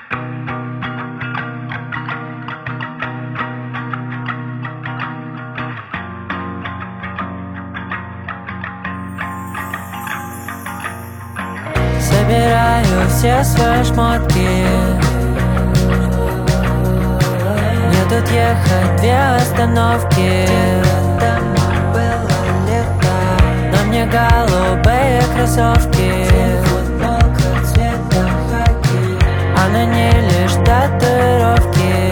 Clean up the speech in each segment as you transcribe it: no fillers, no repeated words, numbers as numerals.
Собираю все свои шмотки. Мне тут ехать 2 остановки. Домой было лето, на мне голубые кроссовки, футболка цвета хаки, а на ней лишь татуировки.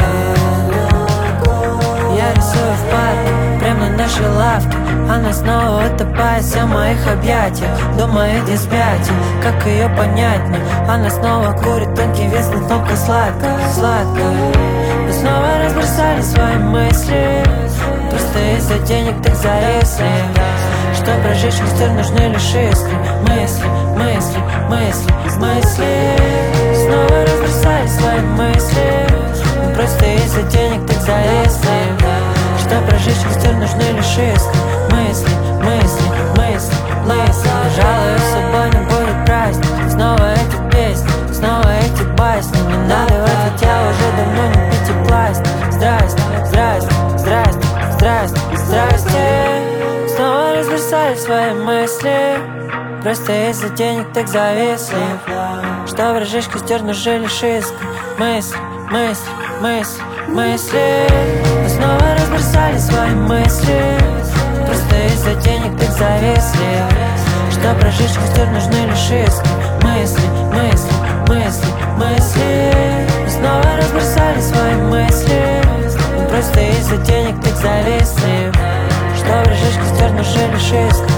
Я рисую в парке, прямо на нашей лавке. Она снова утопает в моих объятиях. Думаю, иди спятить, как ее понять мне. Она снова курит тонкий вес, но только сладко, сладко. Мы снова разбросали свои мысли, просто из-за денег так зависли. Чтоб прожечь костер, нужны лишь искры. Мысли, мысли, мысли, мысли. Снова разбросали свои мысли, просто из-за денег так зависли. Чтоб прожечь костер, нужны лишь искры. Мысли, мысли, мысли, мысли. Пожалуй, с собой не будет праздник. Снова эти песни, снова эти басни. Не надо в это тело, уже давно не пятипластик. Здрасте, здрасте, здрасте, здрасте, здрасте. Снова разбросали свои мысли, просто из-за денег так зависли. Чтоб разжечь костер, нужны лишь искры. Мысли, мысли, мысли, мысли. Мы снова разбросали свои мысли, просто из-за денег так зависли. Чтоб прожечь костер, нужны лишь искры. Мысли, мысли, мысли, мысли. Мы снова разбросали свои мысли, просто из-за денег так зависли. Чтоб прожечь костер, нужны лишь искры.